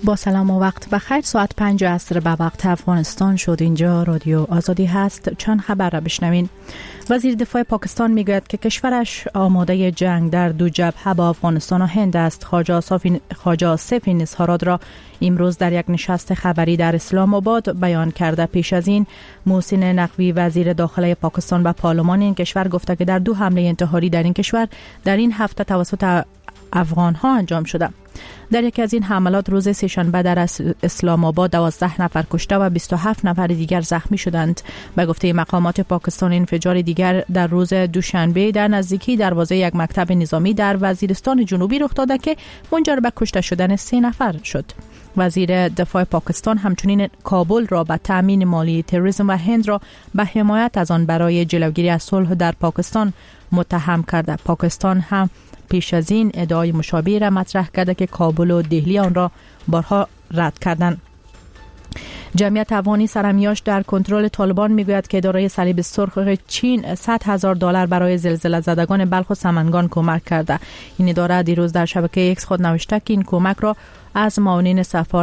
با سلام و وقت بخیر. ساعت 5 عصر به وقت افغانستان شد. اینجا رادیو آزادی هست. چند خبر را بشنوین. وزیر دفاع پاکستان میگوید که کشورش آماده جنگ در دو جبهه با افغانستان و هند است. خواجه آصف این اظهارات را امروز در یک نشست خبری در اسلام آباد بیان کرده. پیش از این محسن نقوی وزیر داخلی پاکستان به پارلمان این کشور گفته که در 2 حمله انتحاری در این کشور در این هفته توسط افغان ها انجام شده. در یکی از این حملات روز سه‌شنبه در اسلام آباد 12 نفر کشته و 27 نفر دیگر زخمی شدند. به گفته مقامات پاکستان انفجار دیگر در روز دوشنبه در نزدیکی دروازه یک مکتب نظامی در وزیرستان جنوبی رخ داده که منجر به کشته شدن 3 نفر شد. وزیر دفاع پاکستان همچنین کابل را به تامین مالی تروریسم و هند را به حمایت از آن برای جلوگیری از صلح در پاکستان متهم کرده. پاکستان هم پیش از این ادعای مشابه را مطرح کرده که کابل و دهلی آن را بارها رد کردند. جمعیت افغانی سرمیاش در کنترل طالبان میگوید که اداره صلیب سرخ چین $100,000 برای زلزله زدگان بلخ و سمنگان کمک کرده. این اداره دیروز در شبکه ایکس خود نوشته که این کمک را از معاونین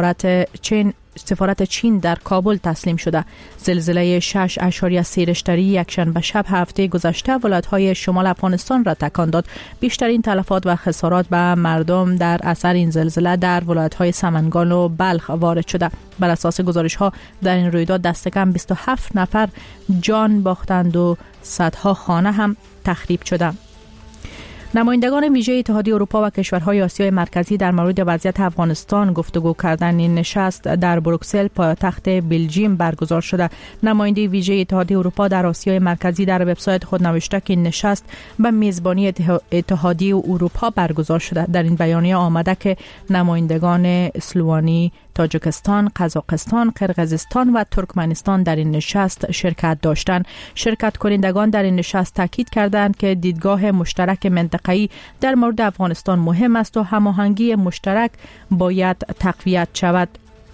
سفارت چین در کابل تسلیم شده. زلزله 6.3 ریشتری یکشنبه شب هفته گذشته ولایت‌های شمال افغانستان را تکان داد. بیشترین تلفات و خسارات به مردم در اثر این زلزله در ولایت‌های سمنگان و بلخ وارد شده. بر اساس گزارش‌ها در این رویداد دست کم 27 نفر جان باختند و صدها خانه هم تخریب شده. نمایندگان ویژه اتحادیه اروپا و کشورهای آسیای مرکزی در مورد وضعیت افغانستان گفتگو کردند. این نشست در بروکسل پایتخت بلژیم برگزار شده. نماینده ویژه اتحادیه اروپا در آسیای مرکزی در وبسایت خود نوشته که این نشست به میزبانی اتحادیه اروپا برگزار شده. در این بیانیه آمده که نمایندگان اسلوانی، تاجیکستان، قزاقستان، قرقیزستان و ترکمنستان در این نشست شرکت داشتند. شرکت کنندگان در این نشست تاکید کردند که دیدگاه مشترک منطقه‌ای در مورد افغانستان مهم است و هماهنگی مشترک باید تقویت شود.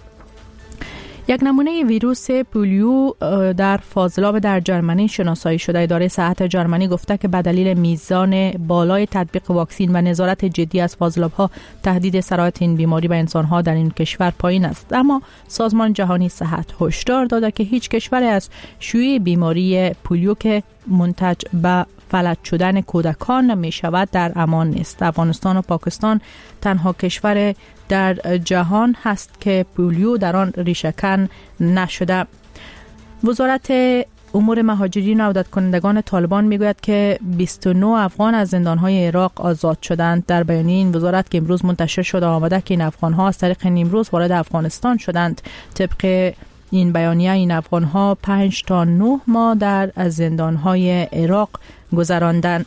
یک نمونه ویروس پولیو در فاضلاب در جرمنی شناسایی شده. اداره صحت جرمنی گفته که به دلیل میزان بالای تطبیق واکسن و نظارت جدی از فاضلاب‌ها تهدید سرایت این بیماری به انسان‌ها در این کشور پایین است. اما سازمان جهانی صحت هشدار داده که هیچ کشوری از شیوع بیماری پولیو که منتج به فلج شدن کودکان می شود در امان نیست. افغانستان و پاکستان تنها کشور در جهان هست که پولیو در آن ریشه‌کن نشده. وزارت امور مهاجرین و عودت کنندگان طالبان میگوید که 29 افغان از زندانهای عراق آزاد شدند. در بیانیه این وزارت که امروز منتشر شده آمده که این افغانها از طریق نیمروز وارد افغانستان شدند. طبق این بیانیه این افغانها 5 تا 9 ماه در زندانهای عراق گذراندند.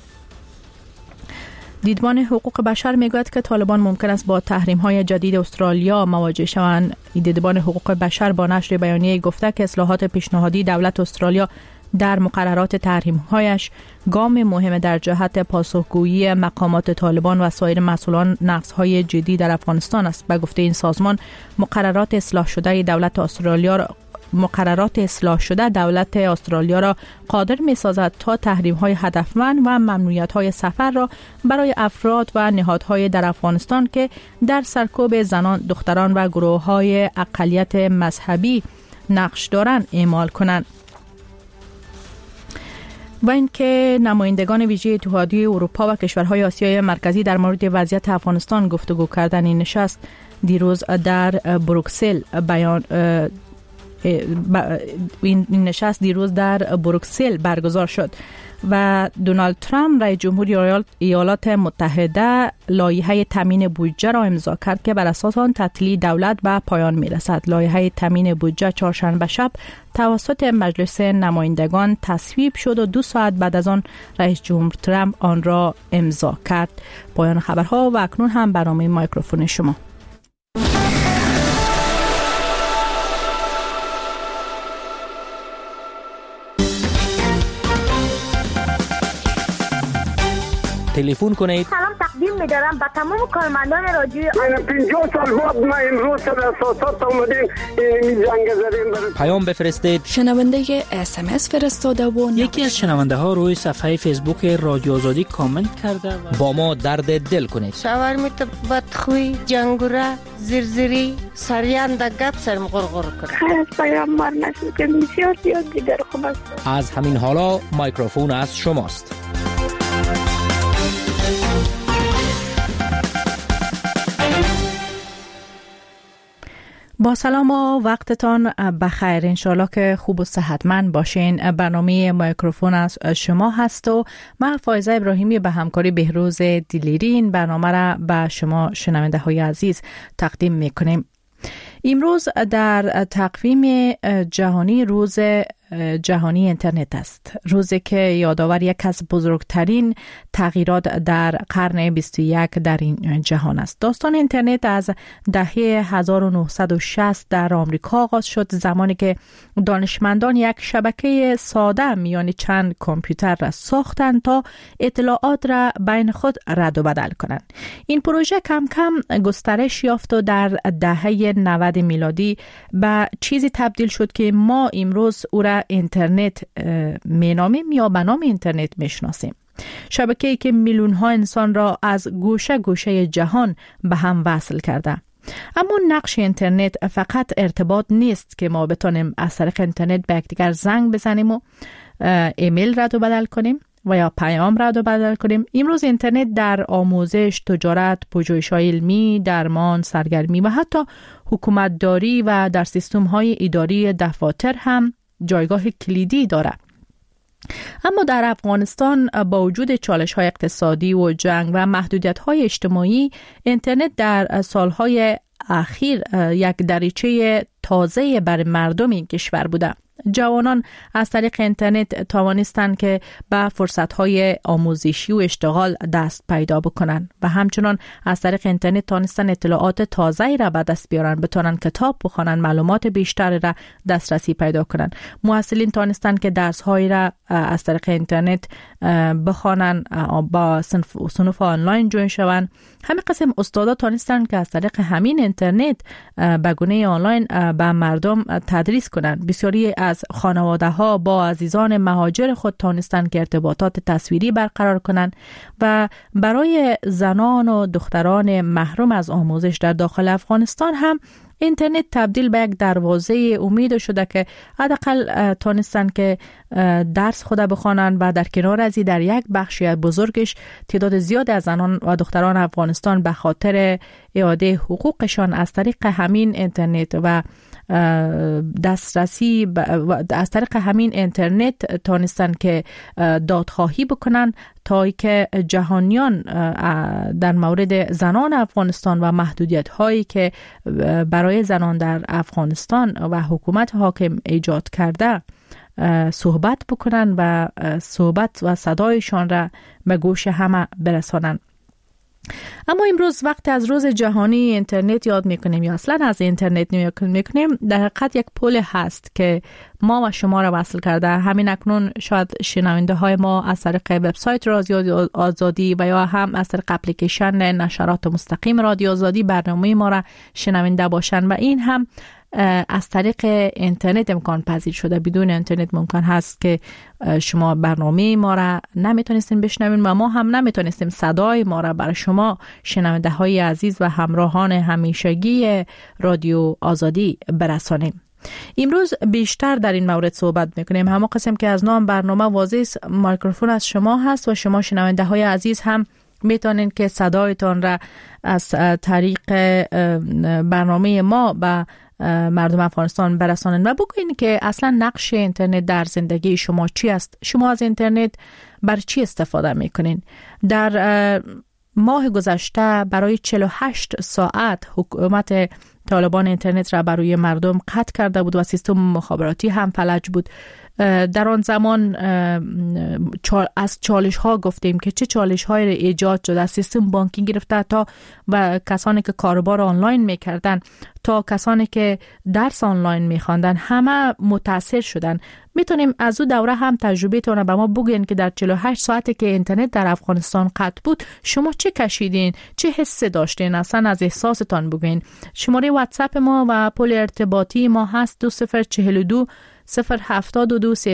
دیدبان حقوق بشر میگوید که طالبان ممکن است با تحریم‌های جدید استرالیا مواجه شوند. دیدبان حقوق بشر با نشر بیانیه گفته که اصلاحات پیشنهادی دولت استرالیا در مقررات تحریم‌هایش گام مهم در جهت پاسخگویی مقامات طالبان و سایر مسئولان نقض‌های جدی در افغانستان است. به گفته این سازمان مقررات اصلاح شده دولت استرالیا را قادر می‌سازد تا تحریم‌های هدفمند و ممنوعیت‌های سفر را برای افراد و نهادهای در افغانستان که در سرکوب زنان، دختران و گروه‌های اقلیت مذهبی نقش دارند اعمال کنند. و اینکه نمایندگان ویژه اتحادیه اروپا و کشورهای آسیای مرکزی در مورد وضعیت افغانستان گفتگو کردند. این نشست دیروز در بروکسل برگزار شد و دونالد ترامپ رئیس جمهور ایالات متحده لایحه تامین بودجه را امضا کرد که بر اساس آن تعطیلی دولت به پایان می‌رسد. لایحه تامین بودجه چهارشنبه شب توسط مجلس نمایندگان تصویب شد و 2 ساعت بعد از آن رئیس جمهور ترامپ آن را امضا کرد. پایان خبرها و اکنون هم برنامه میکروفون شما. تلفن کنید. سلام تقدیم می‌دارم به تمام کارمندان رادیو. من 50 سال بعد ما امروز سر اساسات اومدیم این جنگ زدیم. پیام بفرستید. شنونده SMS فرستاده و یکی از شنونده ها روی صفحه فیسبوک رادیو آزادی کامنت کرده و با ما درد دل کنید. شاورمیت بدخوی جنگوره زرزری سریان دا گپ سرم غرغر کرد. خیر از پیامبر نشد که بسیار دیگر خوب است. از همین حالا میکروفون از شماست. با سلام و وقتتان بخیر، انشالله که خوب و صحتمند باشین. برنامه میکروفون از شما هست و من فایزه ابراهیمی به همکاری بهروز دیلیری این برنامه را به شما شنونده های عزیز تقدیم میکنیم. امروز در تقویم جهانی روز جهانی اینترنت است، روزی که یادآور یک از بزرگترین تغییرات در قرن 21 در این جهان است. داستان اینترنت از دهه 1960 در آمریکا آغاز شد، زمانی که دانشمندان یک شبکه ساده میان چند کامپیوتر را ساختند تا اطلاعات را بین خود رد و بدل کنند. این پروژه کم کم گسترش یافت و در دهه 90 میلادی به چیزی تبدیل شد که ما امروز او را اینترنت مینامیم یا به نام اینترنت میشناسیم. شبکه‌ای که میلیون ها انسان را از گوشه گوشه جهان به هم وصل کرده. اما نقش اینترنت فقط ارتباط نیست که ما بتونیم از طریق اینترنت به یکدیگر زنگ بزنیم و ایمیل رد و بدل کنیم و یا پیام رد و بدل کنیم. امروز اینترنت در آموزش، تجارت، پژوهش‌های علمی، درمان، سرگرمی و حتی حکومتداری و در سیستم‌های اداری دفاتر هم جایگاه کلیدی دارد. اما در افغانستان با وجود چالش‌های اقتصادی و جنگ و محدودیت‌های اجتماعی، اینترنت در سالهای اخیر یک دریچه تازه برای مردم این کشور بوده. جوانان از طریق اینترنت توانستند که به فرصت‌های آموزشی و اشتغال دست پیدا بکنند و همچنان از طریق اینترنت توانستند اطلاعات تازه‌ای را به دست بیارن، بتونن کتاب بخونن، معلومات بیشتری را دسترسی پیدا کنند. محصلین توانستند که درس‌هایی را از طریق اینترنت بخوانن، با صنف آنلاین جوین شوند. همین قسم استادا توانستند که از طریق همین اینترنت به گونه آنلاین به مردم تدریس کنند. بسیاری از خانواده‌ها با عزیزان مهاجر خود توانستند که ارتباطات تصویری برقرار کنند و برای زنان و دختران محروم از آموزش در داخل افغانستان هم اینترنت تبدیل به یک دروازه امید شده که حداقل تونستن که درس خود بخوانند و در کنار ازی در یک بخشی بزرگش تعداد زیاد از زنان و دختران افغانستان به خاطر اعاده حقوقشان از طریق همین اینترنت و دسترسی از طریق همین اینترنت تونستن که دادخواهی بکنن تا که جهانیان در مورد زنان افغانستان و محدودیت هایی که برای زنان در افغانستان و حکومت حاکم ایجاد کرده صحبت بکنن و صحبت و صدایشان را به گوش همه برسانن. اما امروز وقتی از روز جهانی اینترنت یاد میکنیم یا اصلا از اینترنت میکنیم، در حقیقت یک پل هست که ما و شما را وصل کرده. همین اکنون شاید شنونده های ما از طریق وبسایت رادیو آزادی و یا هم از طریق اپلیکیشن نشرات مستقیم رادیو آزادی برنامه ما را شنونده باشن و این هم از طریق اینترنت امکان پذیر شده. بدون اینترنت ممکن هست که شما برنامه ما را نمیتونستین بشنوین و ما هم نمیتونستیم صدای ما را برای شما شنونده های عزیز و همراهان همیشگی رادیو آزادی برسانیم. امروز بیشتر در این مورد صحبت میکنیم. همه قسم که از نام برنامه واضح میکروفون از شما هست و شما شنونده های عزیز هم میتونین که صدایتان را از طریق برنامه ما به مردم افغانستان برسانن و بگوین که اصلا نقش اینترنت در زندگی شما چی است. شما از اینترنت بر چی استفاده میکنین؟ در ماه گذشته برای 48 ساعت حکومت طالبان اینترنت را برای مردم قطع کرده بود و سیستم مخابراتی هم فلج بود. در آن زمان از چالش ها گفتیم که چه چالش های ایجاد شد، از سیستم بانکی گرفته تا و کسانی که کاروبار آنلاین میکردن تا کسانی که درس آنلاین میخواندن، همه متاثر شدن. میتونیم از او دوره هم تجربه تونه به ما بگین که در 48 ساعتی که اینترنت در افغانستان قطع بود شما چه کشیدین، چه حسی داشتین، اصلا از احساستان بگین. شماره واتساپ ما و پل ارتباطی ما هست 2042 072 33